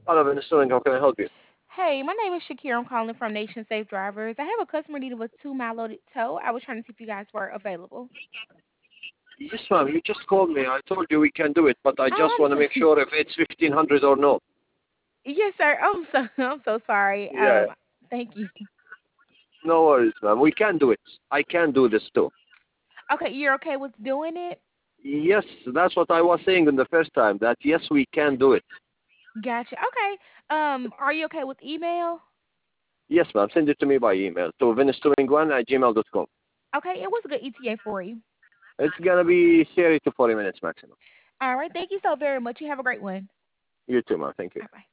Hello, Venezuelan. How can I help you? Hey, my name is Shakira. I'm calling from Nation Safe Drivers. I have a customer needing a 2 mile loaded tow. I was trying to see if you guys were available. Yes, ma'am. You just called me. I told you we can do it, but I just Oh, want to I'm make so sure if it's 1500 or no. yes, sir. I'm so sorry. Yeah. Thank you. No worries, ma'am. We can do it. I can do this too. Okay, you're okay with doing it? Yes, that's what I was saying in the first time. That yes, we can do it. Gotcha. Okay. Are you okay with email? Yes, ma'am. Send it to me by email to venestowing1@gmail.com. Okay, it was a good ETA for you. It's gonna be 30 to 40 minutes maximum. All right. Thank you so very much. You have a great one. You too, ma'am. Thank you. Bye bye.